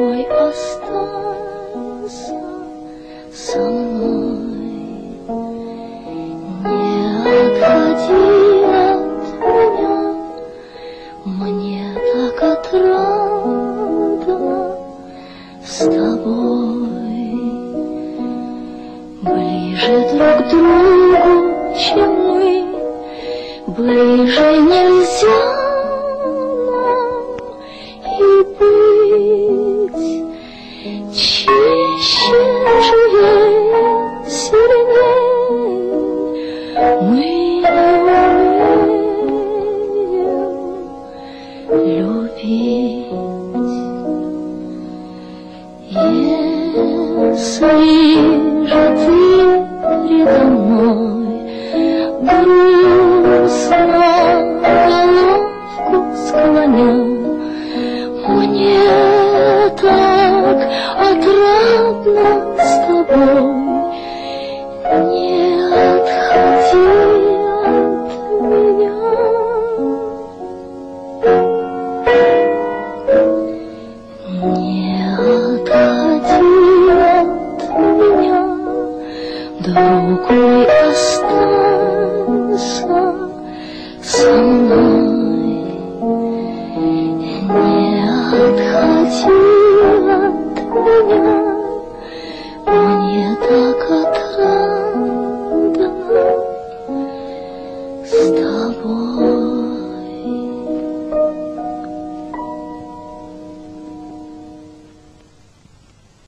другой остался со мной. Не отходи от меня, мне так отрадно с тобой. Ближе друг к другу, чем мы, ближе нельзя нам и быть. Чище, живее, сильнее мы умеем любить. Если же ты передо мной грустно головку склонял, мне так отрадно с тобой. Не отходи от меня. Не отходи от меня, другой остался со мной. Не отходи.